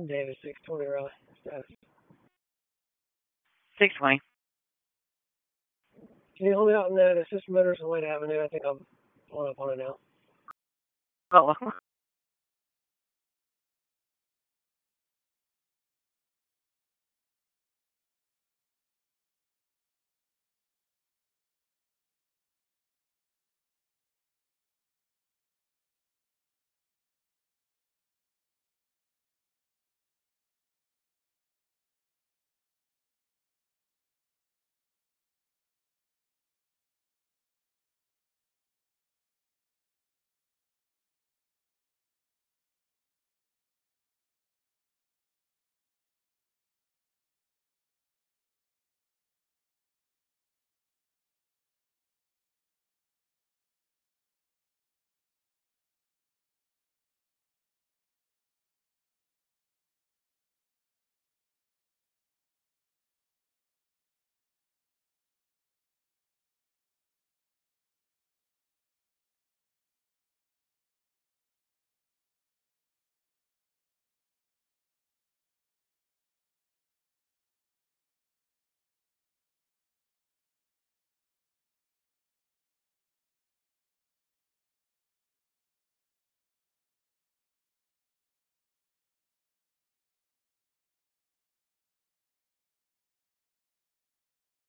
Davis, 620 Raleigh. Status. 620. Can you hold me out in that Assist Motors on White Avenue? I think I'm pulling up on it now. Oh,